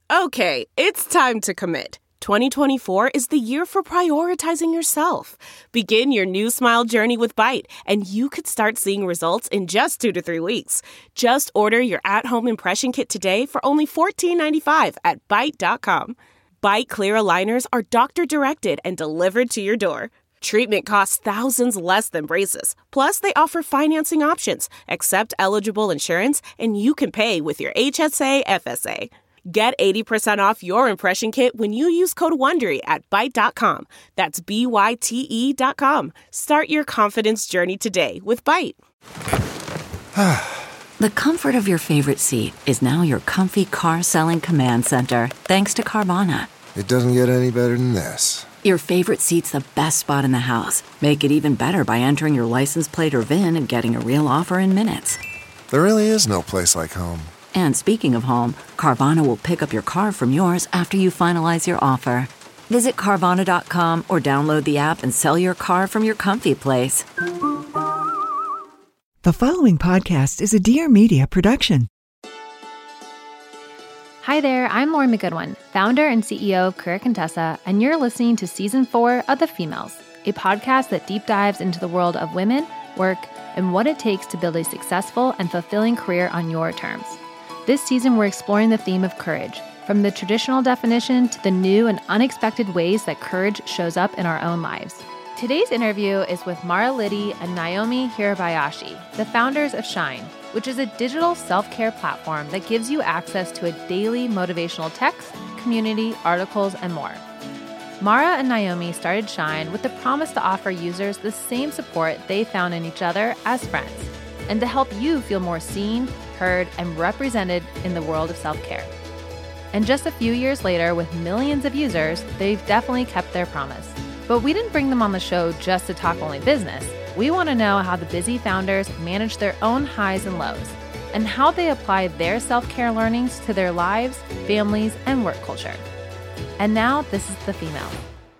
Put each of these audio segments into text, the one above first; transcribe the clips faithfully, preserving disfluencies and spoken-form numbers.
Okay, it's time to commit. twenty twenty-four is the year for prioritizing yourself. Begin your new smile journey with Byte, and you could start seeing results in just two to three weeks. Just order your at-home impression kit today for only fourteen ninety-five at byte dot com. Byte clear aligners are doctor-directed and delivered to your door. Treatment costs thousands less than braces. Plus, they offer financing options, accept eligible insurance, and you can pay with your H S A F S A. Get eighty percent off your impression kit when you use code WONDERY at byte dot com. That's B Y T E dot com. Start your confidence journey today with Byte. The comfort of your favorite seat is now your comfy car-selling command center, thanks to Carvana. It doesn't get any better than this. Your favorite seat's the best spot in the house. Make it even better by entering your license plate or V I N and getting a real offer in minutes. There really is no place like home. And speaking of home, Carvana will pick up your car from yours after you finalize your offer. Visit Carvana dot com or download the app and sell your car from your comfy place. The following podcast is a Dear Media production. Hi there, I'm Lauren McGoodwin, founder and C E O of Career Contessa, and you're listening to Season four of The Females, a podcast that deep dives into the world of women, work, and what it takes to build a successful and fulfilling career on your terms. This season, we're exploring the theme of courage, from the traditional definition to the new and unexpected ways that courage shows up in our own lives. Today's interview is with Mara Liddy and Naomi Hirabayashi, the founders of Shine, which is a digital self-care platform that gives you access to a daily motivational text, community, articles, and more. Mara and Naomi started Shine with the promise to offer users the same support they found in each other as friends, and to help you feel more seen, heard, and represented in the world of self-care. And just a few years later, with millions of users, they've definitely kept their promise. But we didn't bring them on the show just to talk only business. We want to know how the busy founders manage their own highs and lows, and how they apply their self-care learnings to their lives, families, and work culture. And now, this is The Female.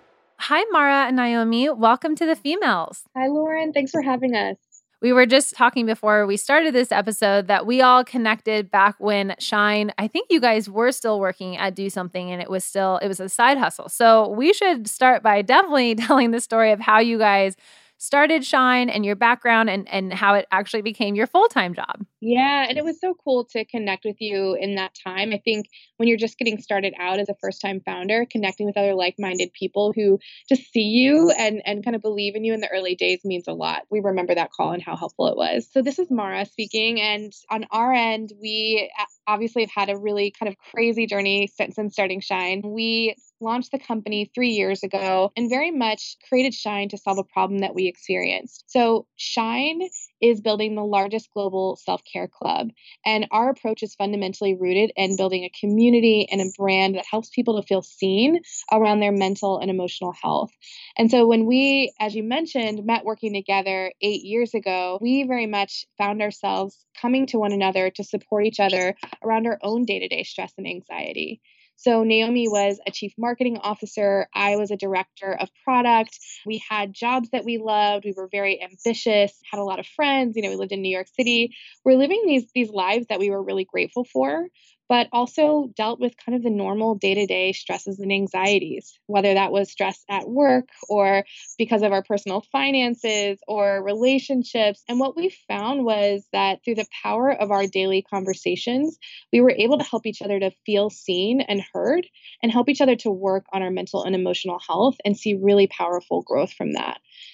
Hi, Mara and Naomi. Welcome to The Females. Hi, Lauren. Thanks for having us. We were just talking before we started this episode that we all connected back when Shine, I think you guys were still working at Do Something, and it was still, it was a side hustle. So we should start by definitely telling the story of how you guys started Shine and your background and, and how it actually became your full-time job. Yeah, and it was so cool to connect with you in that time. I think when you're just getting started out as a first-time founder, connecting with other like-minded people who just see you and, and kind of believe in you in the early days means a lot. We remember that call and how helpful it was. So this is Mara speaking, and on our end, we obviously have had a really kind of crazy journey since, since starting Shine. We launched the company three years ago and very much created Shine to solve a problem that we experienced. So Shine is building the largest global self-care club. And our approach is fundamentally rooted in building a community and a brand that helps people to feel seen around their mental and emotional health. And so when we, as you mentioned, met working together eight years ago, we very much found ourselves coming to one another to support each other around our own day-to-day stress and anxiety. So Naomi was a chief marketing officer. I was a director of product. We had jobs that we loved. We were very ambitious, had a lot of friends. You know, we lived in New York City. We're living these, these lives that we were really grateful for, but also dealt with kind of the normal day-to-day stresses and anxieties, whether that was stress at work or because of our personal finances or relationships. And what we found was that through the power of our daily conversations, we were able to help each other to feel seen and heard and help each other to work on our mental and emotional health and see really powerful growth from that.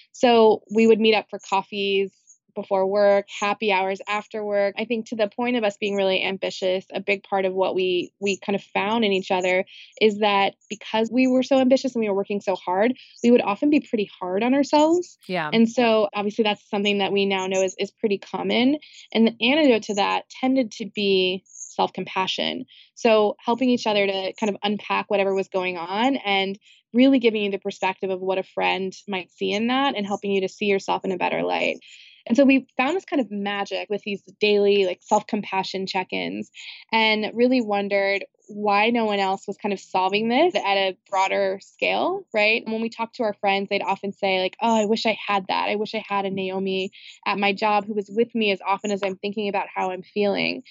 So we would meet up for coffees before work, happy hours after work. I think to the point of us being really ambitious, a big part of what we we kind of found in each other is that because we were so ambitious and we were working so hard, we would often be pretty hard on ourselves. Yeah. And so obviously that's something that we now know is, is pretty common. And the antidote to that tended to be self-compassion. So helping each other to kind of unpack whatever was going on and really giving you the perspective of what a friend might see in that and helping you to see yourself in a better light. And so we found this kind of magic with these daily like self-compassion check-ins and really wondered why no one else was kind of solving this at a broader scale, right? And when we talked to our friends, they'd often say like, oh, I wish I had that. I wish I had a Naomi at my job who was with me as often as I'm thinking about how I'm feeling.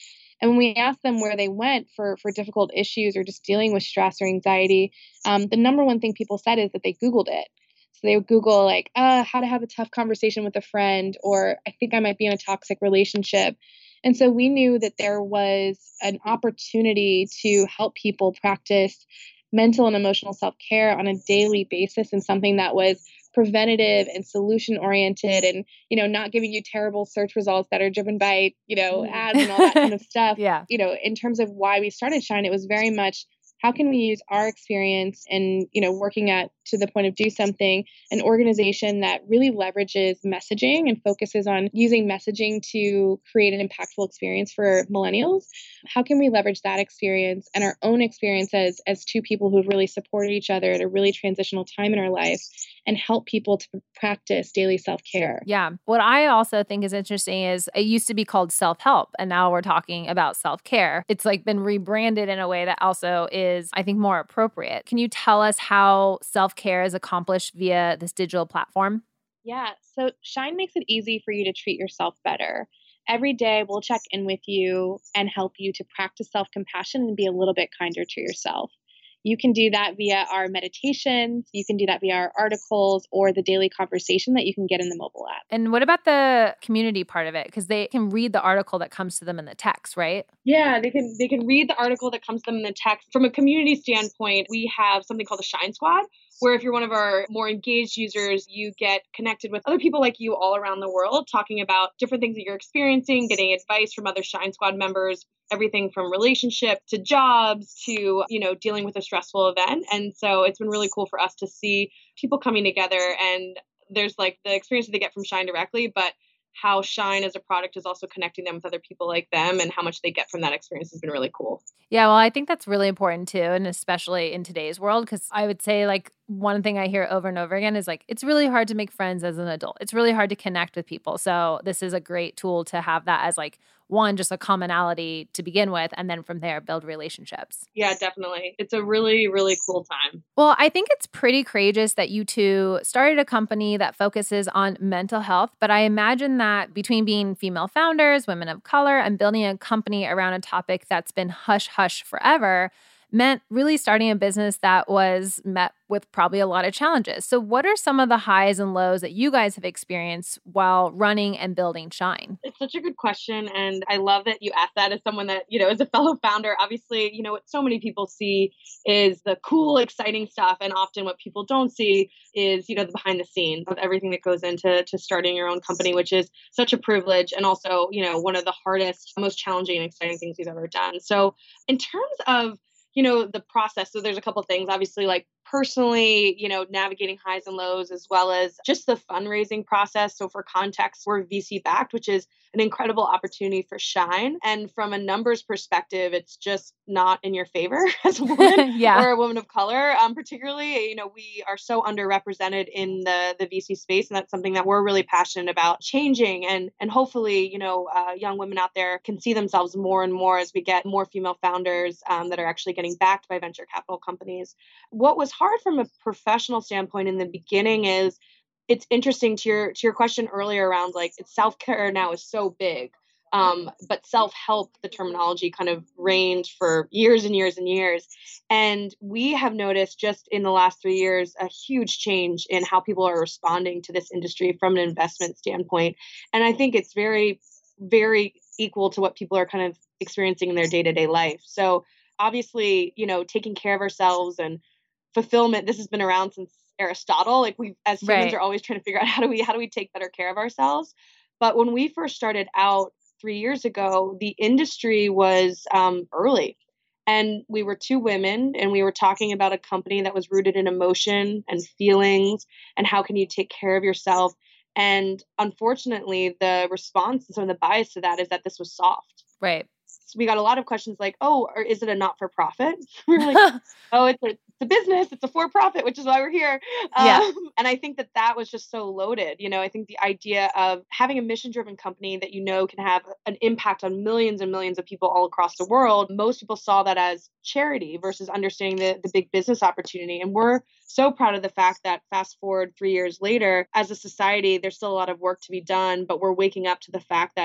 And when we asked them where they went for, for difficult issues or just dealing with stress or anxiety, um, the number one thing people said is that they Googled it. So they would Google like, uh, how to have a tough conversation with a friend, or I think I might be in a toxic relationship. And so we knew that there was an opportunity to help people practice mental and emotional self-care on a daily basis, and something that was preventative and solution oriented, and, you know, not giving you terrible search results that are driven by, you know, ads and all that kind of stuff. Yeah. You know, in terms of why we started Shine, it was very much, how can we use our experience and, you know, working at to the point of Do Something, an organization that really leverages messaging and focuses on using messaging to create an impactful experience for millennials. How can we leverage that experience and our own experiences as two people who have really supported each other at a really transitional time in our life and help people to practice daily self-care? Yeah. What I also think is interesting is it used to be called self-help, and now we're talking about self-care. It's like been rebranded in a way that also is, I think, more appropriate. Can you tell us how self-care is accomplished via this digital platform? Yeah. So Shine makes it easy for you to treat yourself better. Every day we'll check in with you and help you to practice self-compassion and be a little bit kinder to yourself. You can do that via our meditations. You can do that via our articles or the daily conversation that you can get in the mobile app. And what about the community part of it? Because they can read the article that comes to them in the text, right? Yeah, they can they can read the article that comes to them in the text. From a community standpoint, we have something called the Shine Squad, where if you're one of our more engaged users, you get connected with other people like you all around the world, talking about different things that you're experiencing, getting advice from other Shine Squad members, everything from relationship to jobs to, you know, dealing with a stressful event. And so it's been really cool for us to see people coming together, and there's like the experience that they get from Shine directly, but how Shine as a product is also connecting them with other people like them, and how much they get from that experience has been really cool. Yeah, well, I think that's really important too, and especially in today's world, because I would say like one thing I hear over and over again is like, it's really hard to make friends as an adult. It's really hard to connect with people. So this is a great tool to have that as like, one, just a commonality to begin with, and then from there, build relationships. Yeah, definitely. It's a really, really cool time. Well, I think it's pretty courageous that you two started a company that focuses on mental health, but I imagine that between being female founders, women of color, and building a company around a topic that's been hush-hush forever meant really starting a business that was met with probably a lot of challenges. So what are some of the highs and lows that you guys have experienced while running and building Shine? It's such a good question. And I love that you asked that as someone that, you know, is a fellow founder. Obviously, you know, what so many people see is the cool, exciting stuff. And often what people don't see is, you know, the behind the scenes of everything that goes into to starting your own company, which is such a privilege. And also, you know, one of the hardest, most challenging and exciting things we've ever done. So in terms of, you know, the process. So there's a couple of things, obviously, like personally, you know, navigating highs and lows, as well as just the fundraising process. So for context, we're V C backed, which is an incredible opportunity for Shine. And from a numbers perspective, it's just not in your favor as a woman yeah. or a woman of color. Um, particularly, you know, we are so underrepresented in the, the V C space. And that's something that we're really passionate about changing. And, and hopefully, you know, uh, young women out there can see themselves more and more as we get more female founders um, that are actually getting backed by venture capital companies. What was hard from a professional standpoint in the beginning is it's interesting to your to your question earlier around like self-care now is so big. Um, but self-help, the terminology kind of reigned for years and years and years. And we have noticed just in the last three years, a huge change in how people are responding to this industry from an investment standpoint. And I think it's very, very equal to what people are kind of experiencing in their day-to-day life. So obviously, you know, taking care of ourselves and fulfillment, this has been around since Aristotle. Like we, as humans, right. are always trying to figure out how do we, how do we take better care of ourselves? But when we first started out three years ago, the industry was um, early. And we were two women, and we were talking about a company that was rooted in emotion and feelings, and how can you take care of yourself? And unfortunately, the response and some of the bias to that is that this was soft. Right. So we got a lot of questions like, oh, or is it a not-for-profit? We were like, oh, it's a, it's a business. It's a for-profit, which is why we're here. Yeah. Um, and I think that that was just so loaded. You know, I think the idea of having a mission-driven company that you know can have an impact on millions and millions of people all across the world, most people saw that as charity versus understanding the, the big business opportunity. And we're so proud of the fact that fast forward three years later, as a society, there's still a lot of work to be done, but we're waking up to the fact that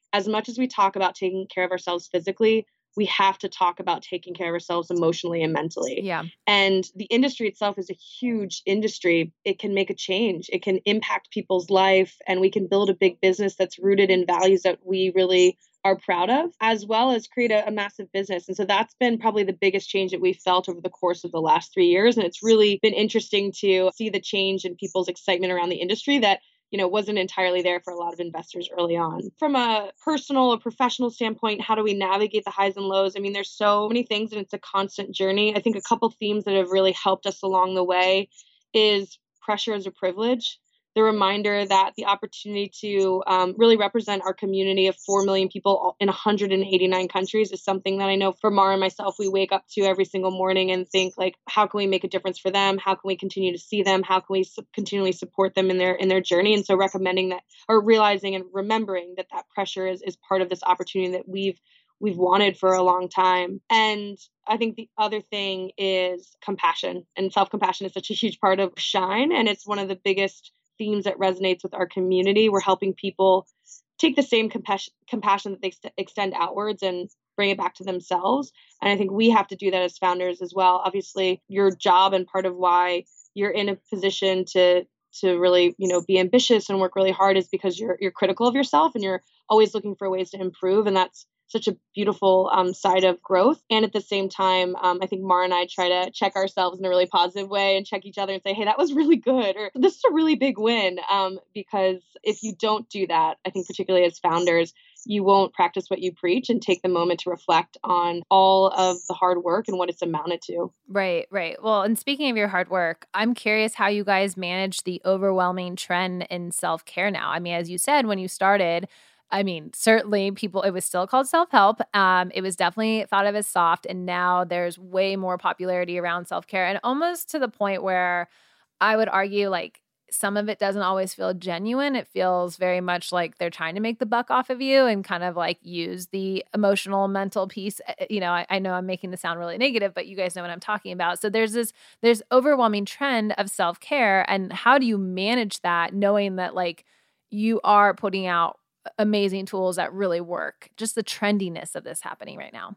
as much as we talk about taking care of ourselves physically, we have to talk about taking care of ourselves emotionally and mentally. Yeah. And the industry itself is a huge industry. It can make a change. It can impact people's life, and we can build a big business that's rooted in values that we really are proud of, as well as create a, a massive business. And so that's been probably the biggest change that we've felt over the course of the last three years. And it's really been interesting to see the change in people's excitement around the industry that you know, wasn't entirely there for a lot of investors early on. From a personal or professional standpoint, how do we navigate the highs and lows? I mean, there's so many things and it's a constant journey. I think a couple themes that have really helped us along the way is pressure as a privilege. The reminder that the opportunity to um, really represent our community of four million people in one hundred eighty-nine countries is something that I know for Mara and myself, we wake up to every single morning and think like, how can we make a difference for them? How can we continue to see them? How can we su- continually support them in their in their journey? And so recommending that or realizing and remembering that that pressure is, is part of this opportunity that we've we've wanted for a long time. And I think the other thing is compassion, and self-compassion is such a huge part of Shine. And it's one of the biggest themes that resonates with our community. We're helping people take the same compassion, compassion that they st- extend outwards and bring it back to themselves. And I think we have to do that as founders as well. Obviously, your job and part of why you're in a position to to really, you know, be ambitious and work really hard is because you're you're critical of yourself and you're always looking for ways to improve. And that's such a beautiful um, side of growth. And at the same time, um, I think Mara and I try to check ourselves in a really positive way and check each other and say, hey, that was really good, or this is a really big win. Um, because if you don't do that, I think particularly as founders, you won't practice what you preach and take the moment to reflect on all of the hard work and what it's amounted to. Right, right. Well, and speaking of your hard work, I'm curious how you guys manage the overwhelming trend in self-care now. I mean, as you said, when you started, I mean, certainly people, it was still called self-help. Um, it was definitely thought of as soft. And now there's way more popularity around self-care, and almost to the point where I would argue like some of it doesn't always feel genuine. It feels very much like they're trying to make the buck off of you and kind of like use the emotional, mental piece. You know, I, I know I'm making this sound really negative, but you guys know what I'm talking about. So there's this, there's overwhelming trend of self-care. And how do you manage that knowing that like you are putting out amazing tools that really work? Just the trendiness of this happening right now.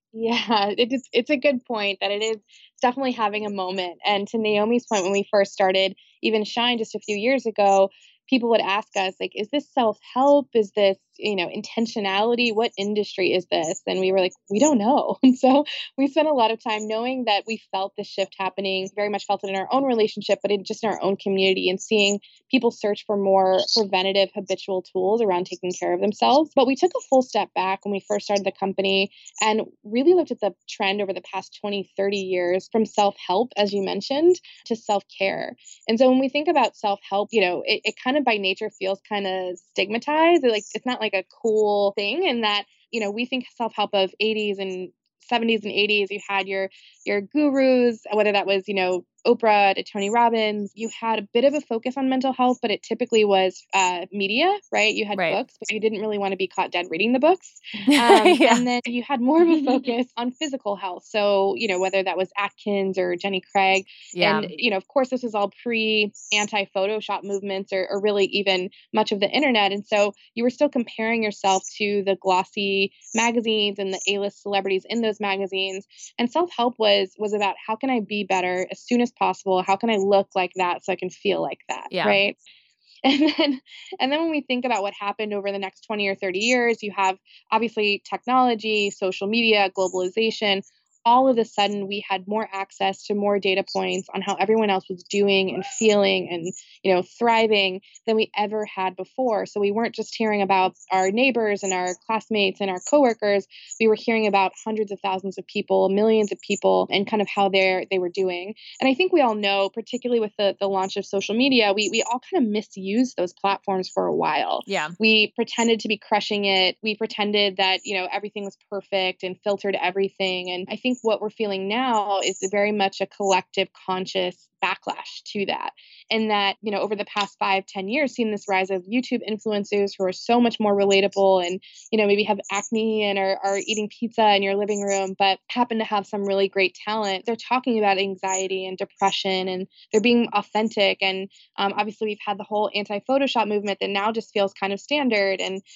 Yeah, it is, it's a good point that it is definitely having a moment. And to Naomi's point, when we first started even Shine just a few years ago, people would ask us like, is this self-help? Is this, you know, intentionality? What industry is this? And we were like, we don't know. And so we spent a lot of time knowing that we felt the shift happening, very much felt it in our own relationship, but in just in our own community, and seeing people search for more preventative habitual tools around taking care of themselves. But we took a full step back when we first started the company and really looked at the trend over the past twenty, thirty years from self-help, as you mentioned, to self-care. And so when we think about self-help, you know, it, it kind of by nature feels kind of stigmatized. Like it's not like a cool thing, in that, you know, we think self-help of eighties and seventies and eighties. You had your your gurus, whether that was, you know, Oprah to Tony Robbins. You had a bit of a focus on mental health, but it typically was uh, media, right? You had right. books, but you didn't really want to be caught dead reading the books. Um, yeah. And then you had more of a focus on physical health. So, you know, whether that was Atkins or Jenny Craig. Yeah. And, you know, of course, this is all pre anti-Photoshop movements or, or really even much of the internet. And so you were still comparing yourself to the glossy magazines and the A-list celebrities in those magazines. And self-help was was about, how can I be better as soon as possible? How can I look like that so I can feel like that? Yeah. Right. And then, and then when we think about what happened over the next twenty or thirty years, you have obviously technology, social media, globalization. All of a sudden, we had more access to more data points on how everyone else was doing and feeling and, you know, thriving than we ever had before. So we weren't just hearing about our neighbors and our classmates and our coworkers. We were hearing about hundreds of thousands of people, millions of people, and kind of how they're they were doing. And I think we all know, particularly with the, the launch of social media, we we all kind of misused those platforms for a while. Yeah. We pretended to be crushing it. We pretended that, you know, everything was perfect and filtered everything. And I think what we're feeling now is very much a collective conscious backlash to that. And that, you know, over the past five, ten years, seen this rise of YouTube influencers who are so much more relatable and, you know, maybe have acne and are, are eating pizza in your living room, but happen to have some really great talent. They're talking about anxiety and depression, and they're being authentic. And um, obviously we've had the whole anti-Photoshop movement that now just feels kind of standard. And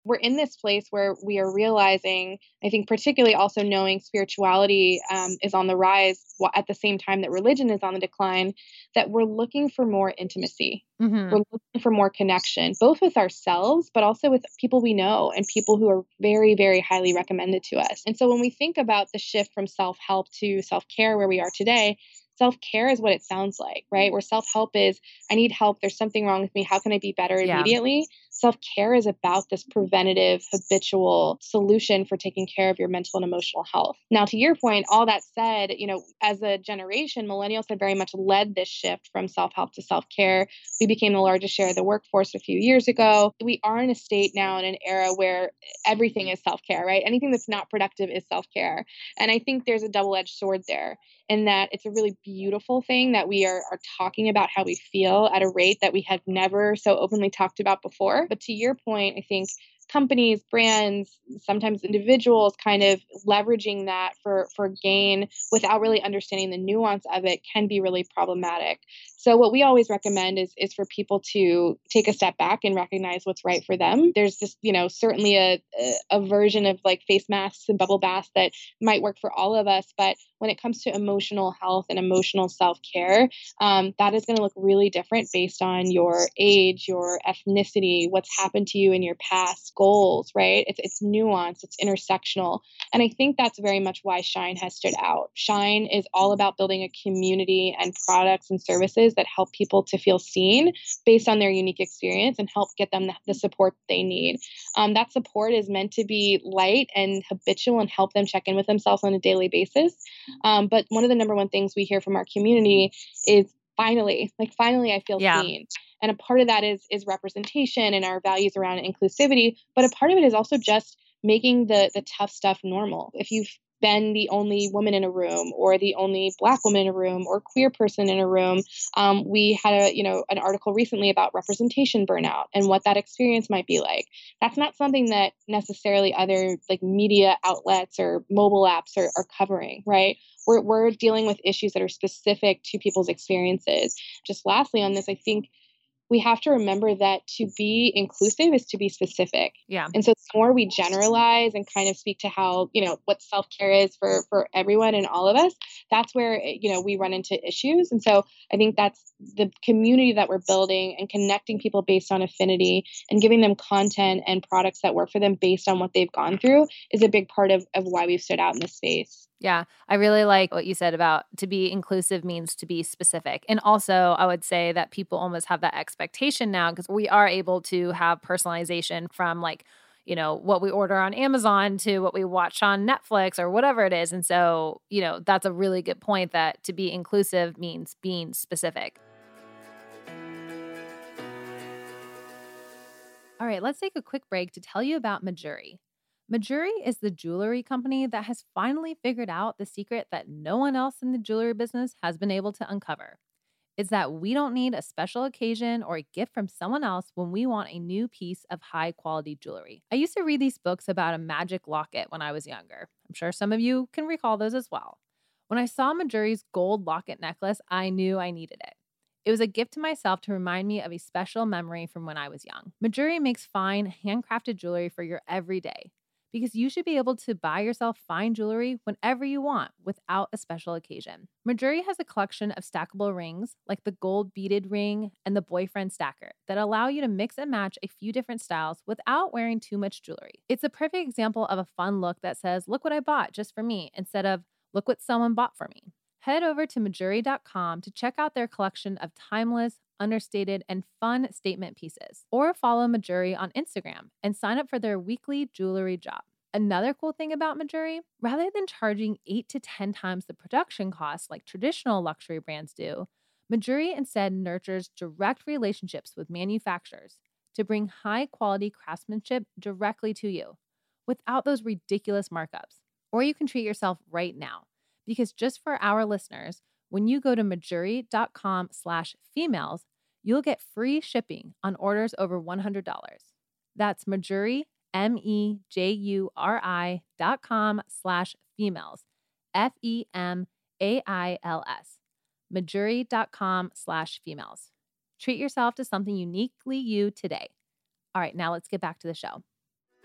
we're in this place where we are realizing, I think particularly also knowing spirituality um, is on the rise at the same time that religion is on the decline, that we're looking for more intimacy. Mm-hmm. We're looking for more connection, both with ourselves, but also with people we know and people who are very, very highly recommended to us. And so when we think about the shift from self-help to self-care where we are today, self-care is what it sounds like, right? Where self-help is, I need help. There's something wrong with me. How can I be better Yeah. immediately? Self-care is about this preventative, habitual solution for taking care of your mental and emotional health. Now, to your point, all that said, you know, as a generation, millennials have very much led this shift from self-help to self-care. We became the largest share of the workforce a few years ago. We are in a state now in an era where everything is self-care, right? Anything that's not productive is self-care. And I think there's a double-edged sword there, in that it's a really beautiful thing that we are, are talking about how we feel at a rate that we have never so openly talked about before. But to your point, I think companies, brands, sometimes individuals kind of leveraging that for, for gain without really understanding the nuance of it can be really problematic. So what we always recommend is, is for people to take a step back and recognize what's right for them. There's this, you know, certainly a, a, a version of like face masks and bubble baths that might work for all of us. But when it comes to emotional health and emotional self-care, um, that is going to look really different based on your age, your ethnicity, what's happened to you in your past, goals, right? It's, it's nuanced, it's intersectional. And I think that's very much why Shine has stood out. Shine is all about building a community and products and services that help people to feel seen based on their unique experience and help get them the, the support they need. Um, that support is meant to be light and habitual and help them check in with themselves on a daily basis. Um, but one of the number one things we hear from our community is finally, like finally I feel Yeah. seen. And a part of that is is representation and our values around inclusivity. But a part of it is also just making the the tough stuff normal. If you've been the only woman in a room or the only Black woman in a room or queer person in a room, um, we had a you know an article recently about representation burnout and what that experience might be like. That's not something that necessarily other like media outlets or mobile apps are, are covering, right? We're we're dealing with issues that are specific to people's experiences. Just lastly on this, I think we have to remember that to be inclusive is to be specific. Yeah. And so the more we generalize and kind of speak to how, you know, what self-care is for, for everyone and all of us, that's where, you know, we run into issues. And so I think that's the community that we're building and connecting people based on affinity and giving them content and products that work for them based on what they've gone through is a big part of, of why we've stood out in this space. Yeah, I really like what you said about to be inclusive means to be specific. And also, I would say that people almost have that expectation now because we are able to have personalization from like, you know, what we order on Amazon to what we watch on Netflix or whatever it is. And so, you know, that's a really good point that to be inclusive means being specific. All right, let's take a quick break to tell you about Mejuri. Mejuri is the jewelry company that has finally figured out the secret that no one else in the jewelry business has been able to uncover. It's that we don't need a special occasion or a gift from someone else when we want a new piece of high quality jewelry. I used to read these books about a magic locket when I was younger. I'm sure some of you can recall those as well. When I saw Mejuri's gold locket necklace, I knew I needed it. It was a gift to myself to remind me of a special memory from when I was young. Mejuri makes fine, handcrafted jewelry for your everyday. Because you should be able to buy yourself fine jewelry whenever you want without a special occasion. Mejuri has a collection of stackable rings, like the gold beaded ring and the boyfriend stacker, that allow you to mix and match a few different styles without wearing too much jewelry. It's a perfect example of a fun look that says, look what I bought just for me, instead of look what someone bought for me. Head over to Mejuri dot com to check out their collection of timeless, understated, and fun statement pieces. Or follow Mejuri on Instagram and sign up for their weekly jewelry drop. Another cool thing about Mejuri, rather than charging eight to ten times the production costs like traditional luxury brands do, Mejuri instead nurtures direct relationships with manufacturers to bring high-quality craftsmanship directly to you without those ridiculous markups. Or you can treat yourself right now, because just for our listeners, when you go to Mejuri dot com slash females, you'll get free shipping on orders over one hundred dollars. That's Mejuri, M-E-J-U-R-I dot com slash females, F E M A I L S, Mejuri dot com slash females. Treat yourself to something uniquely you today. All right, now let's get back to the show.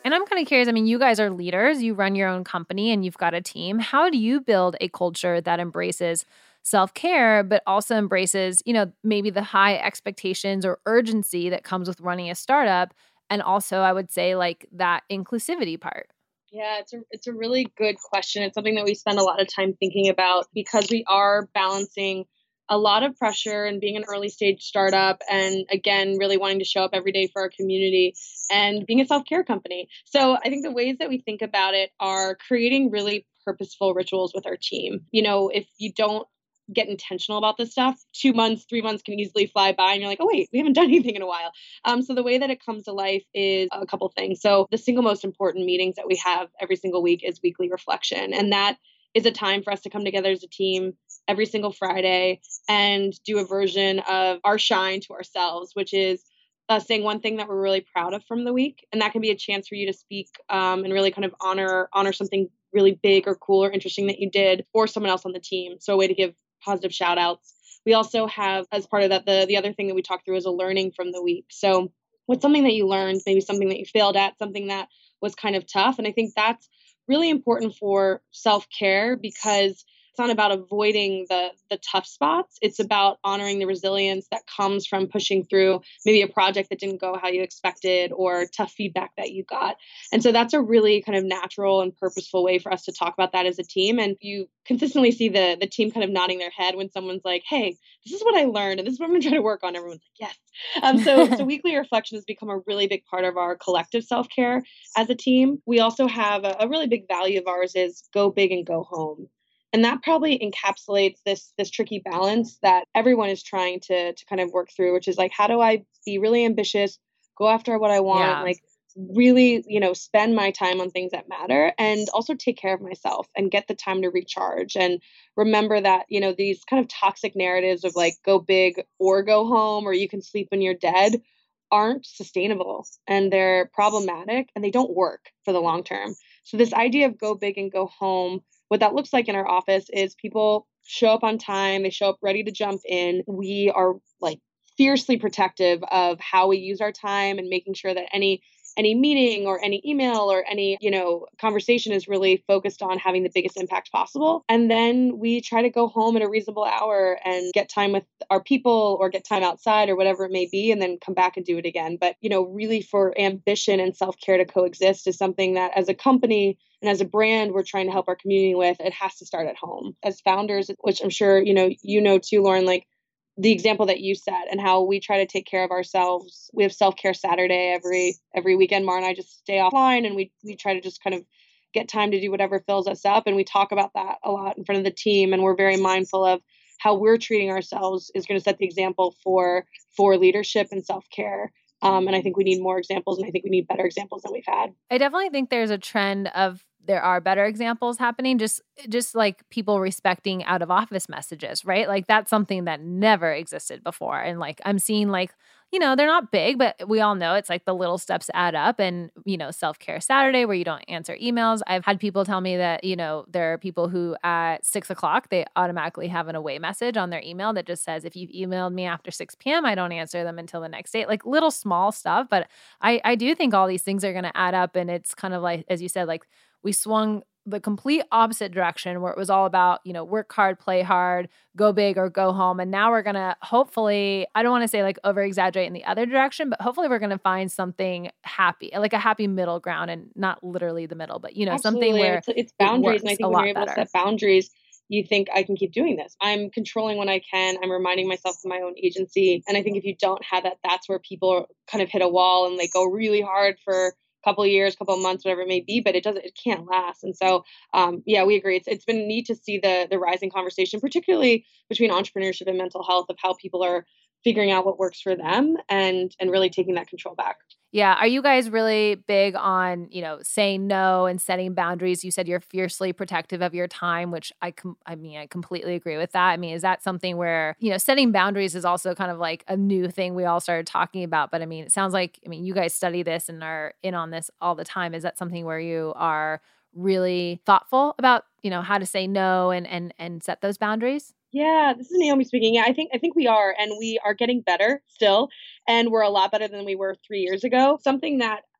And I'm kind of curious, I mean, you guys are leaders, you run your own company and you've got a team. How do you build a culture that embraces self-care, but also embraces, you know, maybe the high expectations or urgency that comes with running a startup? And also, I would say, like, that inclusivity part. Yeah, it's a it's a really good question. It's something that we spend a lot of time thinking about because we are balancing a lot of pressure and being an early stage startup and again really wanting to show up every day for our community and being a self-care company. So I think the ways that we think about it are creating really purposeful rituals with our team. You know, if you don't get intentional about this stuff, two months, three months can easily fly by and you're like, oh wait, we haven't done anything in a while. Um, so the way that it comes to life is a couple things. So the single most important meetings that we have every single week is weekly reflection. And that is a time for us to come together as a team every single Friday and do a version of our shine to ourselves, which is us saying one thing that we're really proud of from the week. And that can be a chance for you to speak um, and really kind of honor honor something really big or cool or interesting that you did or someone else on the team. So a way to give positive shout outs. We also have, as part of that, the, the other thing that we talked through is a learning from the week. So what's something that you learned, maybe something that you failed at, something that was kind of tough. And I think that's really important for self-care because it's not about avoiding the the tough spots. It's about honoring the resilience that comes from pushing through maybe a project that didn't go how you expected or tough feedback that you got. And so that's a really kind of natural and purposeful way for us to talk about that as a team. And you consistently see the the team kind of nodding their head when someone's like, hey, this is what I learned and this is what I'm going to try to work on. Everyone's like, yes. Um, so, so weekly reflection has become a really big part of our collective self-care as a team. We also have a, a really big value of ours is go big and go home. And that probably encapsulates this this tricky balance that everyone is trying to to kind of work through, which is like, how do I be really ambitious, go after what I want, Yeah. like really, you know, spend my time on things that matter and also take care of myself and get the time to recharge and remember that, you know, these kind of toxic narratives of like go big or go home or you can sleep when you're dead aren't sustainable and they're problematic and they don't work for the long term. So this idea of go big and go home, what that looks like in our office is people show up on time, they show up ready to jump in. We are like fiercely protective of how we use our time and making sure that any any meeting or any email or any, you know, conversation is really focused on having the biggest impact possible. And then we try to go home at a reasonable hour and get time with our people or get time outside or whatever it may be, and then come back and do it again. But, you know, really for ambition and self-care to coexist is something that as a company and as a brand, we're trying to help our community with. It has to start at home. As founders, which I'm sure, you know, you know too, Lauren, like the example that you set and how we try to take care of ourselves. We have self-care Saturday every every weekend. Mar and I just stay offline and we we try to just kind of get time to do whatever fills us up. And we talk about that a lot in front of the team. And we're very mindful of how we're treating ourselves is going to set the example for for leadership and self-care. Um, and I think we need more examples, and I think we need better examples than we've had. I definitely think there's a trend of there are better examples happening, just just like people respecting out of office messages, right? Like that's something that never existed before. And like I'm seeing like, you know, they're not big, but we all know it's like the little steps add up. And, you know, self-care Saturday where you don't answer emails. I've had people tell me that, you know, there are people who at six o'clock, they automatically have an away message on their email that just says, if you've emailed me after six p.m., I don't answer them until the next day. Like little small stuff. But I, I do think all these things are going to add up. And it's kind of like, as you said, like we swung the complete opposite direction where it was all about, you know, work hard, play hard, go big or go home. And now we're going to hopefully, I don't want to say like over exaggerate in the other direction, but hopefully we're going to find something happy, like a happy middle ground, and not literally the middle, but, you know, Absolutely. something where it's, it's boundaries. it and I think a when lot you're able better. to set boundaries, you think I can keep doing this. I'm controlling when I can. I'm reminding myself of my own agency. And I think if you don't have that, that's where people kind of hit a wall and they go really hard for couple of years, couple of months, whatever it may be, but it doesn't, it can't last. And so, um, yeah, we agree. It's it's been neat to see the the rising conversation, particularly between entrepreneurship and mental health, of how people are figuring out what works for them and and really taking that control back. Yeah. Are you guys really big on, you know, saying no and setting boundaries? You said you're fiercely protective of your time, which I com- I mean, I completely agree with that. I mean, is that something where, you know, setting boundaries is also kind of like a new thing we all started talking about? But I mean, it sounds like, I mean, you guys study this and are in on this all the time. Is that something where you are really thoughtful about, you know, how to say no and and and set those boundaries? Yeah, this is Naomi speaking. Yeah, I think I think we are, and we are getting better still, and we're a lot better than we were three years ago. Something that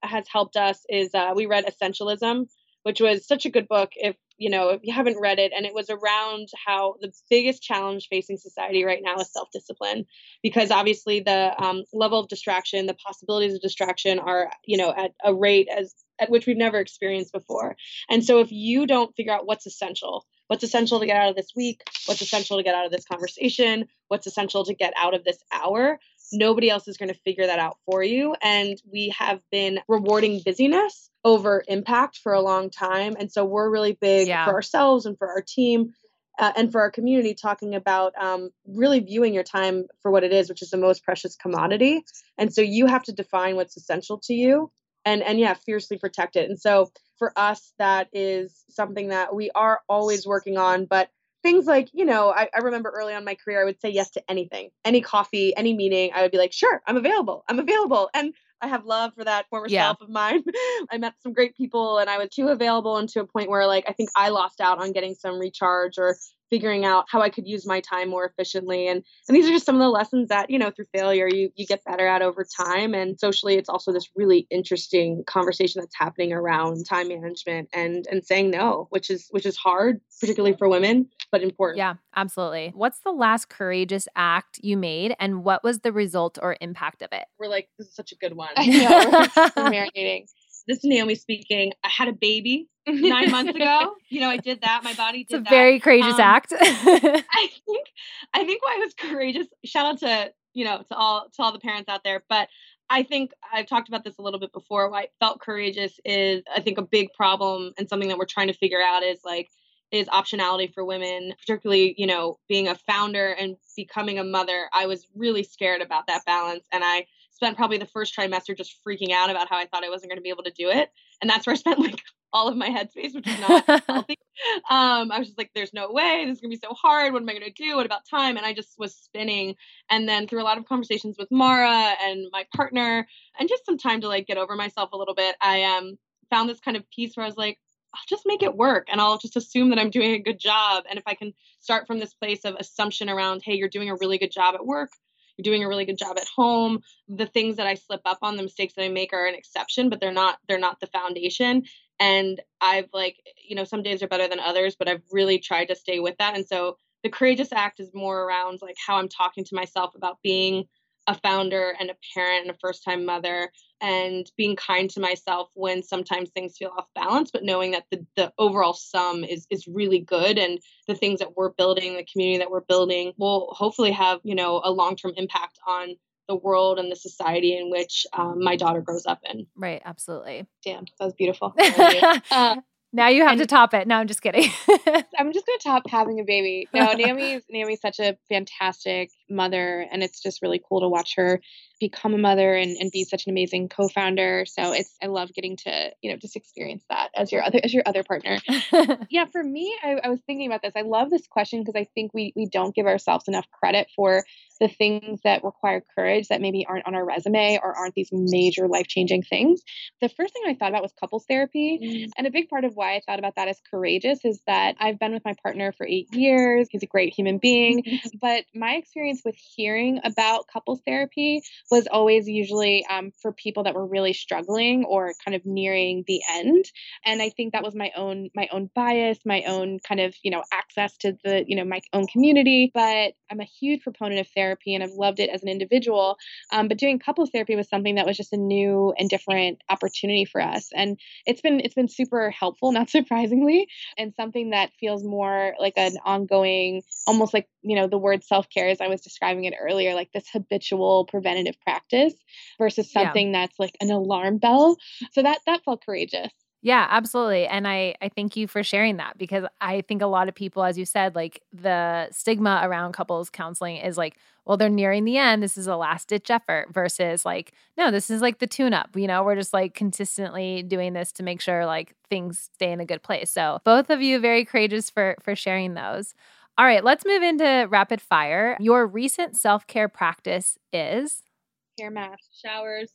has helped us is uh, we read Essentialism, which was such a good book. If you know, if you haven't read it, and it was around how the biggest challenge facing society right now is self-discipline, because obviously the um, level of distraction, the possibilities of distraction are, you know, at a rate as at which we've never experienced before. And so if you don't figure out what's essential, what's essential to get out of this week, what's essential to get out of this conversation, what's essential to get out of this hour, nobody else is going to figure that out for you. And we have been rewarding busyness over impact for a long time. And so we're really big Yeah. for ourselves and for our team uh, and for our community, talking about um, really viewing your time for what it is, which is the most precious commodity. And so you have to define what's essential to you and, and yeah, fiercely protect it. And so for us, that is something that we are always working on. But things like, you know, I, I remember early on in my career, I would say yes to anything, any coffee, any meeting. I would be like, sure, I'm available. I'm available. And I have love for that former Yeah. self of mine. I met some great people and I was too available, and to a point where like, I think I lost out on getting some recharge or figuring out how I could use my time more efficiently. And, and these are just some of the lessons that, you know, through failure, you, you get better at over time. And socially, it's also this really interesting conversation that's happening around time management and, and saying no, which is, which is hard, particularly for women, but important. Yeah, absolutely. What's the last courageous act you made, and what was the result or impact of it? We're like, this is such a good one. I know, we're, we're marinating. This is Naomi speaking. I had a baby nine months ago. You know, I did that. My body did It's a that. very courageous Um, act. I think I think why I was courageous. Shout out to, you know, to all to all the parents out there. But I think I've talked about this a little bit before. Why I felt courageous is, I think, a big problem, and something that we're trying to figure out is like is optionality for women, particularly, you know, being a founder and becoming a mother. I was really scared about that balance, and I spent probably the first trimester just freaking out about how I thought I wasn't going to be able to do it. And that's where I spent like all of my headspace, which is not healthy. Um, I was just like, there's no way, this is gonna be so hard. What am I gonna do? What about time? And I just was spinning. And then through a lot of conversations with Mara and my partner, and just some time to like get over myself a little bit, I um found this kind of piece where I was like, I'll just make it work, and I'll just assume that I'm doing a good job. And if I can start from this place of assumption around, hey, you're doing a really good job at work, you're doing a really good job at home. The things that I slip up on, the mistakes that I make are an exception, but they're not, they're not the foundation. And I've like, you know, some days are better than others, but I've really tried to stay with that. And so the courageous act is more around like how I'm talking to myself about being a founder and a parent and a first time mother, and being kind to myself when sometimes things feel off balance, but knowing that the, the overall sum is, is really good. And the things that we're building, the community that we're building will hopefully have, you know, a long-term impact on the world and the society in which um, my daughter grows up in. Right. Absolutely. Damn, that was beautiful. uh, now you have and- to top it. No, I'm just kidding. I'm just going to top having a baby. No, Naomi's, Naomi's such a fantastic mother, and it's just really cool to watch her become a mother and, and be such an amazing co-founder. So it's, I love getting to, you know, just experience that as your other, as your other partner. Yeah. For me, I, I was thinking about this. I love this question because I think we, we don't give ourselves enough credit for the things that require courage that maybe aren't on our resume or aren't these major life-changing things. The first thing I thought about was couples therapy. Mm-hmm. And a big part of why I thought about that as courageous is that I've been with my partner for eight years. He's a great human being. But my experience with hearing about couples therapy was always usually um, for people that were really struggling or kind of nearing the end. And I think that was my own, my own bias, my own kind of, you know, access to the, you know, my own community. But I'm a huge proponent of therapy and I've loved it as an individual. Um, but doing couples therapy was something that was just a new and different opportunity for us. And it's been, it's been super helpful, not surprisingly, and something that feels more like an ongoing, almost like, you know, the word self-care, as I was describing it earlier, like this habitual preventative practice versus something yeah. that's like an alarm bell. So that, that felt courageous. Yeah, absolutely. And I, I thank you for sharing that, because I think a lot of people, as you said, like the stigma around couples counseling is like, well, they're nearing the end. This is a last ditch effort versus like, no, this is like the tune up, you know, we're just like consistently doing this to make sure like things stay in a good place. So both of you very courageous for, for sharing those. All right, let's move into rapid fire. Your recent self-care practice is? Hair mask, showers.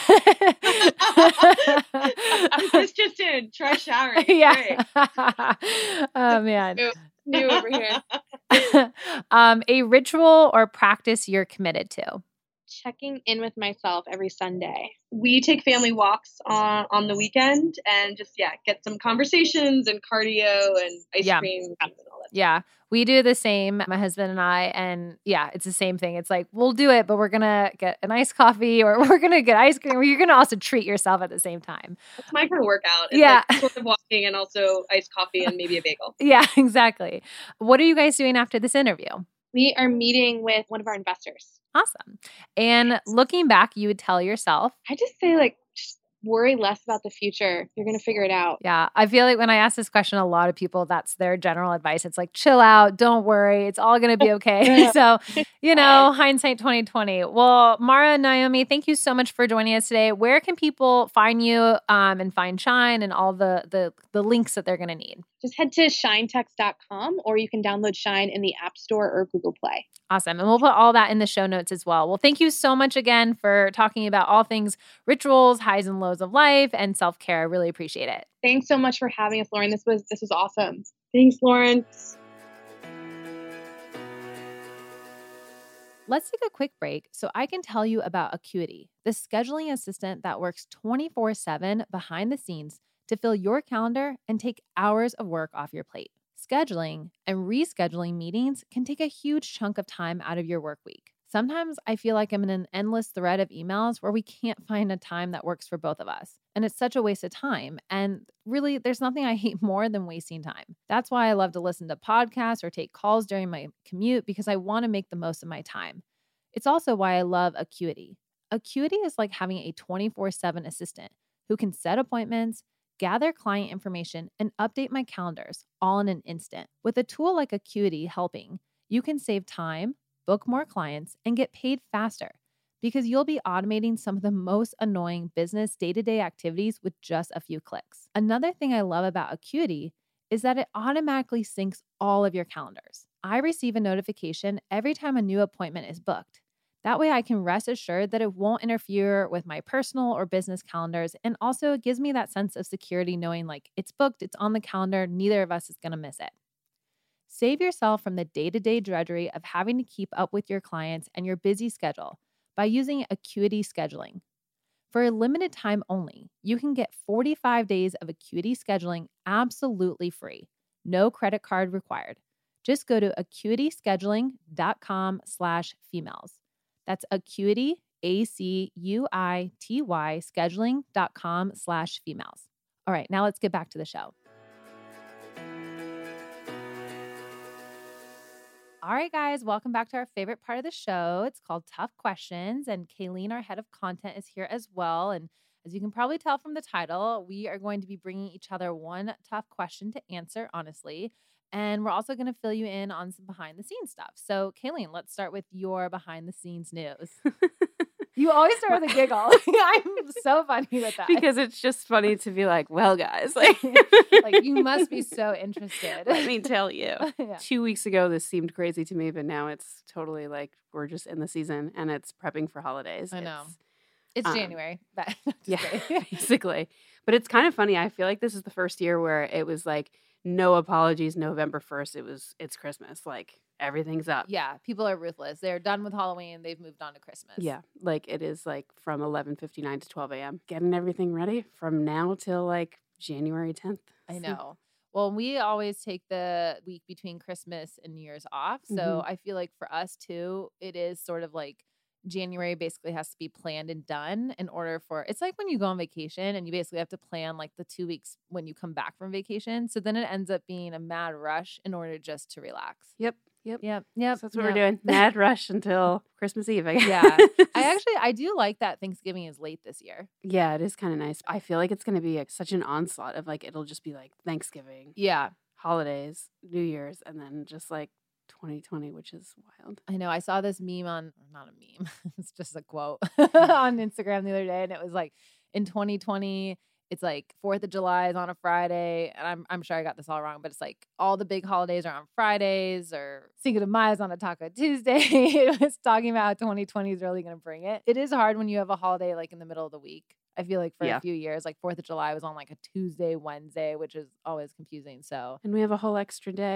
This just in. Try showering. Yeah. Oh, man. New, new over here. um, a ritual or practice you're committed to? checking in with myself every Sunday. We take family walks on, on the weekend and just, yeah, get some conversations and cardio and ice Yeah. cream and all that. Yeah, we do the same, my husband and I, and yeah, it's the same thing. It's like, we'll do it, but we're going to get an iced coffee or we're going to get ice cream, or you're going to also treat yourself at the same time. That's my kind of workout. It's Yeah. like sort of walking and also iced coffee and maybe a bagel. Yeah, exactly. What are you guys doing after this interview? We are meeting with one of our investors. Awesome. And looking back, you would tell yourself, I just say, like, just worry less about the future. You're going to figure it out. yeah, I feel like when I ask this question, a lot of people, that's their general advice. It's like, chill out, don't worry, it's all going to be okay. So, you know, hindsight twenty twenty. Well, Mara and Naomi, thank you so much for joining us today. Where can people find you um, and find Shine and all the the, the links that they're going to need? Just head to shine text dot com, or you can download Shine in the App Store or Google Play. Awesome. And we'll put all that in the show notes as well. Well, thank you so much again for talking about all things rituals, highs and lows of life, and self-care. I really appreciate it. Thanks so much for having us, Lauren. This was this was awesome. Thanks, Lauren. Let's take a quick break so I can tell you about Acuity, the scheduling assistant that works twenty-four seven behind the scenes to fill your calendar and take hours of work off your plate. Scheduling and rescheduling meetings can take a huge chunk of time out of your work week. Sometimes I feel like I'm in an endless thread of emails where we can't find a time that works for both of us. And it's such a waste of time. And really, there's nothing I hate more than wasting time. That's why I love to listen to podcasts or take calls during my commute, because I want to make the most of my time. It's also why I love Acuity. Acuity is like having a twenty-four seven assistant who can set appointments, gather client information, and update my calendars all in an instant. With a tool like Acuity helping, you can save time, book more clients, and get paid faster because you'll be automating some of the most annoying business day-to-day activities with just a few clicks. Another thing I love about Acuity is that it automatically syncs all of your calendars. I receive a notification every time a new appointment is booked. That way I can rest assured that it won't interfere with my personal or business calendars, and also it gives me that sense of security knowing like it's booked, it's on the calendar, neither of us is going to miss it. Save yourself from the day-to-day drudgery of having to keep up with your clients and your busy schedule by using Acuity Scheduling. For a limited time only, you can get forty-five days of Acuity Scheduling absolutely free. No credit card required. Just go to acuityscheduling.com slash females. That's Acuity, A C U I T Y, scheduling.com slash females. All right, now let's get back to the show. All right, guys, welcome back to our favorite part of the show. It's called Tough Questions, and Kayleen, our head of content, is here as well. And as you can probably tell from the title, we are going to be bringing each other one tough question to answer, honestly. And we're also going to fill you in on some behind the scenes stuff. So, Kayleen, let's start with your behind the scenes news. You always start with a giggle. I'm so funny with that. Because it's just funny to be like, well, guys, like, like you must be so interested. Let me tell you. Yeah. Two weeks ago, this seemed crazy to me, but now it's totally like we're just in the season and it's prepping for holidays. I know. It's, It's um, January. But yeah, basically. But it's kind of funny. I feel like this is the first year where it was like, no apologies, November first. It was, it's Christmas. Like, everything's up. Yeah, people are ruthless. They're done with Halloween. They've moved on to Christmas. Yeah, like it is like from eleven fifty-nine to twelve a.m. Getting everything ready from now till like January tenth. I know. Well, we always take the week between Christmas and New Year's off. So Mhm. I feel like for us too, it is sort of like January basically has to be planned and done in order for, it's like when you go on vacation and you basically have to plan like the two weeks when you come back from vacation. So then it ends up being a mad rush in order just to relax. Yep, yep. Yep. Yep. So that's what yep. we're doing. Mad rush until Christmas Eve, I guess. Yeah. I actually, I do like that Thanksgiving is late this year. Yeah, it is kind of nice. I feel like it's going to be like such an onslaught of like, it'll just be like Thanksgiving, Yeah. holidays, New Year's, and then just like twenty twenty, which is wild. I know. I saw this meme on, or not a meme, it's just a quote on Instagram the other day. And it was like, in twenty twenty, it's like fourth of July is on a Friday. And I'm I'm sure I got this all wrong, but it's like all the big holidays are on Fridays, or Cinco de Mayo is on a Taco Tuesday. It was talking about how twenty twenty is really going to bring it. It is hard when you have a holiday like in the middle of the week. I feel like for Yeah. a few years, like fourth of July was on like a Tuesday, Wednesday, which is always confusing. So And we have a whole extra day.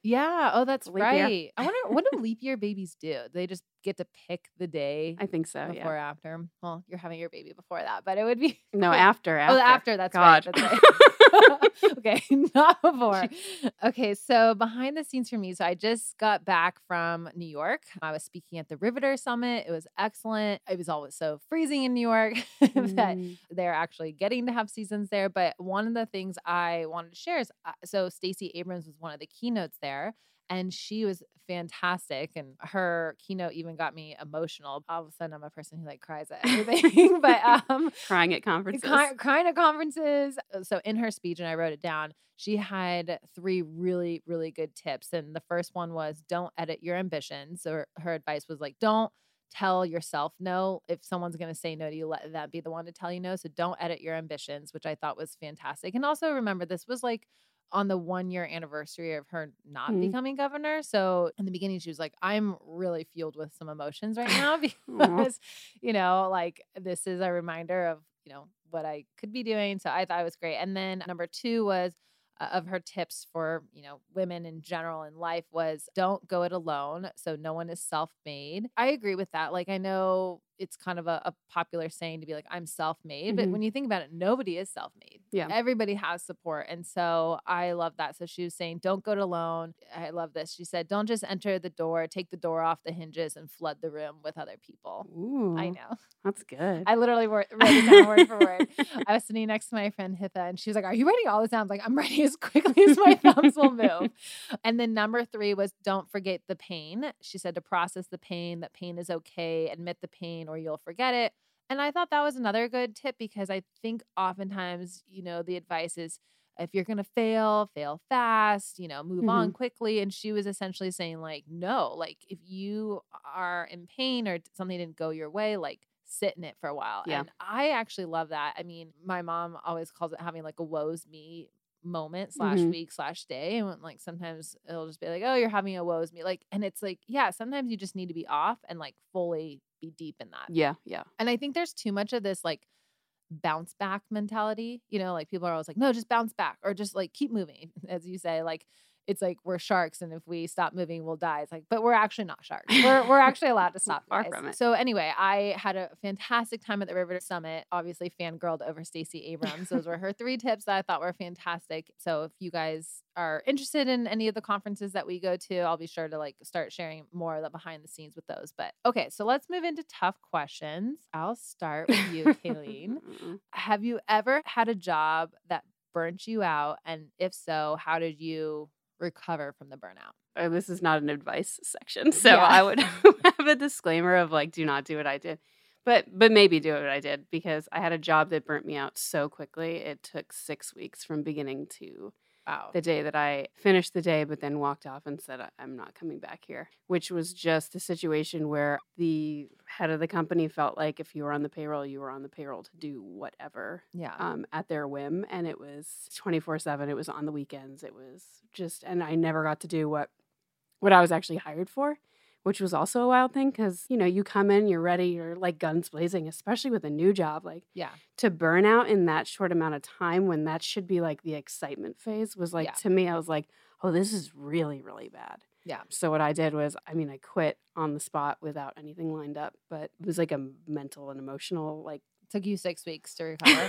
Yeah. Oh, that's Leap year. right. I wonder, what do leap year babies do? Do they just get to pick the day I think so, before or yeah. after? Well, you're having your baby before that, but it would be No, cool. after, after. Oh, after. That's God. right. That's right. Okay, not before. Okay, so behind the scenes for me. So I just got back from New York. I was speaking at the Riveter Summit. It was excellent. It was always so freezing in New York that Mm. they're actually getting to have seasons there. But one of the things I wanted to share is, uh, so Stacey Abrams was one of the keynotes there. And she was fantastic. And her keynote even got me emotional. All of a sudden, I'm a person who like cries at everything. but um, Crying at conferences. Cry, crying at conferences. So in her speech, and I wrote it down, she had three really, really good tips. And the first one was don't edit your ambitions. Or her advice was like, don't tell yourself no. If someone's going to say no to you, let that be the one to tell you no. So don't edit your ambitions, which I thought was fantastic. And also remember, this was like on the one year anniversary of her not Mhm. becoming governor. So in the beginning, she was like, I'm really fueled with some emotions right now because, you know, like this is a reminder of, you know, what I could be doing. So I thought it was great. And then number two was uh, of her tips for, you know, women in general in life was don't go it alone. So no one is self-made. I agree with that. Like, I know it's kind of a, a popular saying to be like, I'm self-made, but Mhm. when you think about it, nobody is self-made. Yeah. Everybody has support. And so I love that. So she was saying, don't go it alone. I love this. She said, don't just enter the door, take the door off the hinges and flood the room with other people. Ooh, I know. That's good. I literally wrote wrote it down word for word. I was sitting next to my friend Hitha and she was like, are you writing all this down? I was like, I'm writing as quickly as my thumbs will move. And then number three was don't forget the pain. She said to process the pain, that pain is okay, admit the pain or you'll forget it. And I thought that was another good tip because I think oftentimes, you know, the advice is if you're going to fail, fail fast, you know, move on Mhm. quickly. And she was essentially saying like, no, like if you are in pain or something didn't go your way, like sit in it for a while. Yeah. And I actually love that. I mean, my mom always calls it having like a woe's me moment slash Mhm. week slash day. And when, like sometimes it'll just be like, oh, you're having a woe's me. Like, and it's like, yeah, sometimes you just need to be off and like fully be deep in that. Yeah, yeah. And I think there's too much of this like bounce back mentality. You know, like people are always like, no, just bounce back or just like keep moving. As you say, like it's like we're sharks and if we stop moving, we'll die. It's like, but we're actually not sharks. We're we're actually allowed to stop. Far guys. from it. So anyway, I had a fantastic time at the Riveter Summit. Obviously fangirled over Stacey Abrams. Those were her three tips that I thought were fantastic. So if you guys are interested in any of the conferences that we go to, I'll be sure to like start sharing more of the behind the scenes with those. But okay, so let's move into tough questions. I'll start with you, Kayleen. Mm-mm. Have you ever had a job that burnt you out? And if so, how did you recover from the burnout? Uh, This is not an advice section, so Yeah. I would have a disclaimer of like, do not do what I did, but but maybe do what I did because I had a job that burnt me out so quickly. It took six weeks from beginning to Wow. the day that I finished the day, but then walked off and said, "I- I'm not coming back here," which was just a situation where the head of the company felt like if you were on the payroll, you were on the payroll to do whatever Yeah. um, at their whim. And it was twenty-four seven. It was on the weekends. It was just, and I never got to do what, what I was actually hired for, which was also a wild thing because, you know, you come in, you're ready, you're like guns blazing, especially with a new job. Like Yeah. to burn out in that short amount of time when that should be like the excitement phase was like, Yeah. to me, I was like, oh, this is really, really bad. Yeah. So what I did was, I mean, I quit on the spot without anything lined up, but it was like a mental and emotional, like, Took you six weeks to recover.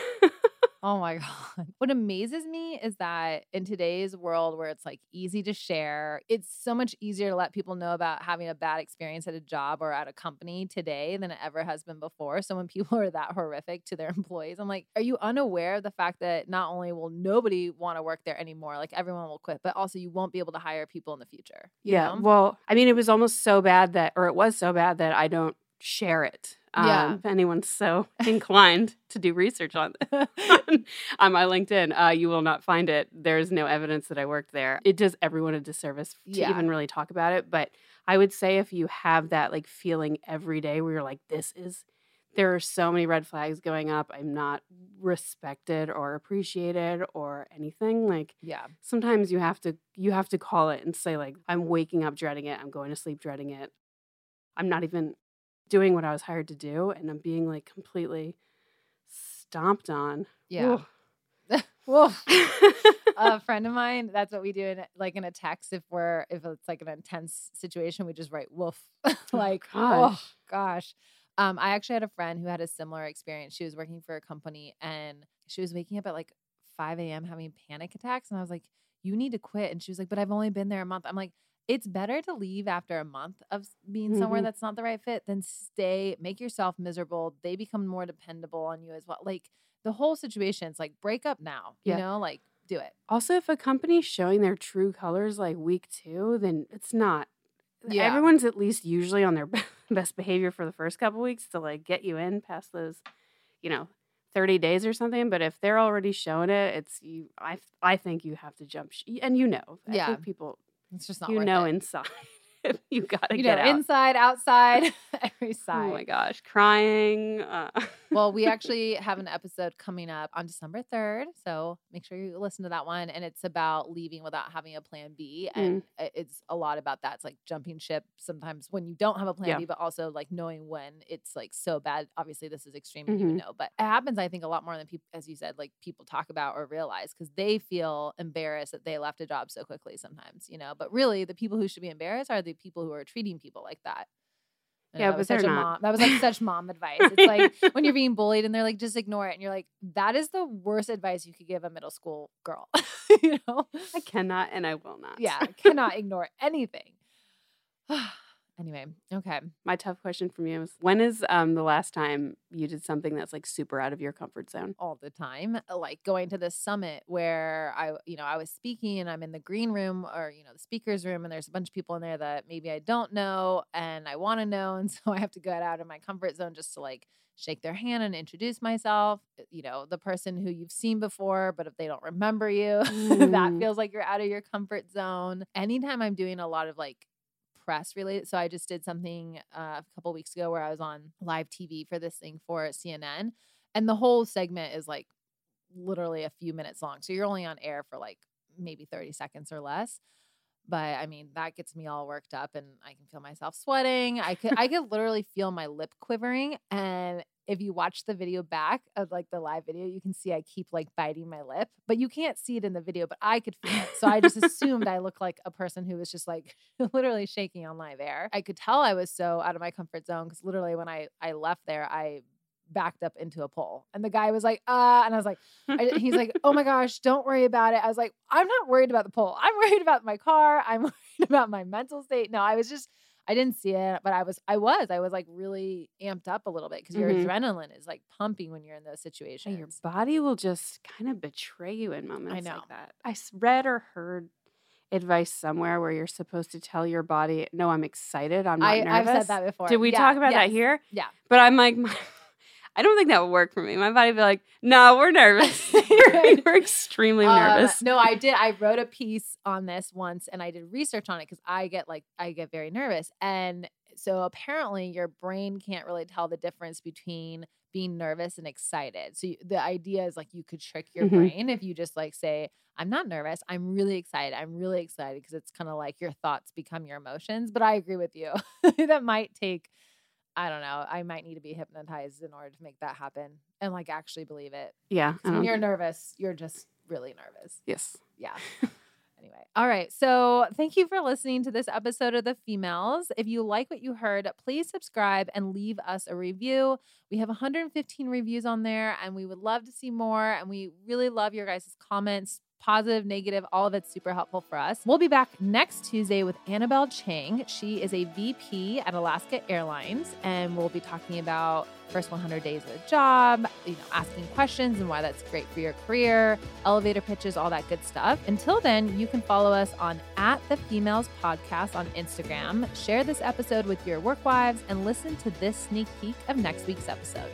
Oh my God. What amazes me is that in today's world where it's like easy to share, it's so much easier to let people know about having a bad experience at a job or at a company today than it ever has been before. So when people are that horrific to their employees, I'm like, are you unaware of the fact that not only will nobody want to work there anymore, like everyone will quit, but also you won't be able to hire people in the future? you yeah. know? Well, I mean, it was almost so bad that, or it was so bad that I don't share it. Um, Yeah. If anyone's so inclined to do research on on my LinkedIn, uh, you will not find it. There's no evidence that I worked there. It does everyone a disservice to Yeah. even really talk about it. But I would say if you have that like feeling every day where you're like, this is, there are so many red flags going up. I'm not respected or appreciated or anything. Like Yeah. sometimes you have to you have to call it and say like, I'm waking up dreading it. I'm going to sleep dreading it. I'm not even doing what I was hired to do, and I'm being like completely stomped on. Yeah. Ugh. Well, a friend of mine, that's what we do in like in a text. If we're, if it's like an intense situation, we just write woof. Like, Oh, oh gosh. Um, I actually had a friend who had a similar experience. She was working for a company and she was waking up at like five a.m. having panic attacks. And I was like, you need to quit. And she was like, but I've only been there a month. I'm like, it's better to leave after a month of being somewhere Mhm. that's not the right fit than stay, make yourself miserable. They become more dependable on you as well. Like the whole situation, it's like break up now, you Yeah. know, like do it. Also, if a company's showing their true colors like week two, then it's not. Yeah. Everyone's at least usually on their best behavior for the first couple weeks to like get you in past those, you know, thirty days or something. But if they're already showing it, it's you. I I think you have to jump. Sh- and you know, I Yeah. think people, It's just not you worth know, it. inside you gotta You get know, out. inside, outside, every side. Oh my gosh, crying. Uh, Well, we actually have an episode coming up on December third. So make sure you listen to that one. And it's about leaving without having a plan B. And Mm. it- it's a lot about that. It's like jumping ship sometimes when you don't have a plan Yeah. B, but also like knowing when it's like so bad. Obviously, this is extreme and you Mhm. would know. But it happens, I think, a lot more than people, as you said, like people talk about or realize because they feel embarrassed that they left a job so quickly sometimes, you know. But really, the people who should be embarrassed are the people who are treating people like that. I know Yeah, that but was such they're a not. mom. That was like such mom advice. It's like when you're being bullied and they're like, just ignore it. And you're like, that is the worst advice you could give a middle school girl. You know? I cannot and I will not. Yeah. Cannot ignore anything. Anyway, okay. My tough question from you is when is um the last time you did something that's like super out of your comfort zone? All the time, like going to this summit where I, you know, I was speaking and I'm in the green room or, you know, the speaker's room and there's a bunch of people in there that maybe I don't know and I want to know. And so I have to get out of my comfort zone just to like shake their hand and introduce myself. You know, the person who you've seen before, but if they don't remember you, that Mm. feels like you're out of your comfort zone. Anytime I'm doing a lot of like press related. So I just did something uh, a couple weeks ago where I was on live T V for this thing for C N N. And the whole segment is like literally a few minutes long. So you're only on air for like maybe thirty seconds or less. But I mean, that gets me all worked up and I can feel myself sweating. I could I could literally feel my lip quivering. And if you watch the video back of like the live video, you can see I keep like biting my lip, but you can't see it in the video, but I could feel it. So I just assumed I looked like a person who was just like literally shaking on live air. I could tell I was so out of my comfort zone because literally when I, I left there, I backed up into a pole and the guy was like, uh, and I was like, I, he's like, oh my gosh, don't worry about it. I was like, I'm not worried about the pole. I'm worried about my car. I'm worried about my mental state. No, I was just, I didn't see it, but I was, I was, I was like really amped up a little bit because your Mhm. adrenaline is like pumping when you're in those situations. Your body will just kind of betray you in moments know. like that. I s- read or heard advice somewhere where you're supposed to tell your body, no, I'm excited. I'm not I, nervous. I've said that before. Did we Yeah, talk about that yes. here? Yeah. But I'm like, my, I don't think that would work for me. My body would be like, no, we're nervous. we're, we're extremely Um, nervous. no, I did. I wrote a piece on this once and I did research on it because I get like, I get very nervous. And so apparently your brain can't really tell the difference between being nervous and excited. So you, the idea is like you could trick your Mhm. brain if you just like say, I'm not nervous. I'm really excited. I'm really excited because it's kind of like your thoughts become your emotions. But I agree with you. That might take, I don't know. I might need to be hypnotized in order to make that happen and like actually believe it. Yeah. I So when don't- you're nervous, you're just really nervous. yes. Yeah. Anyway. All right. So thank you for listening to this episode of The Females. If you like what you heard, please subscribe and leave us a review. We have one hundred fifteen reviews on there and we would love to see more. And we really love your guys' comments, positive, negative, all of it's super helpful for us. We'll be back next Tuesday with Annabelle Chang. She is a V P at Alaska Airlines, and we'll be talking about first one hundred days of a job, you know, asking questions and why that's great for your career, elevator pitches, all that good stuff. Until then, you can follow us on at The Females Podcast on Instagram. Share this episode with your work wives and listen to this sneak peek of next week's episode.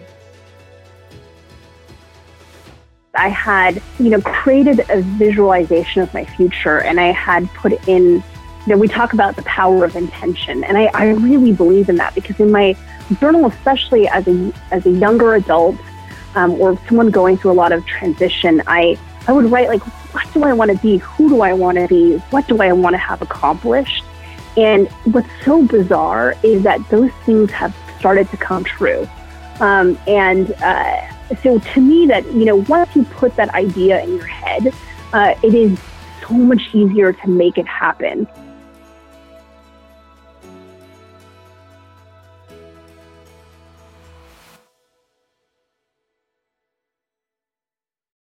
I had, you know, created a visualization of my future, and I had put in, you know, we talk about the power of intention, and I, I really believe in that because in my journal, especially as a as a younger adult um, or someone going through a lot of transition, I I would write like, what do I want to be? Who do I want to be? What do I want to have accomplished? And what's so bizarre is that those things have started to come true, um, and. Uh, so to me that, you know, once you put that idea in your head, uh, it is so much easier to make it happen.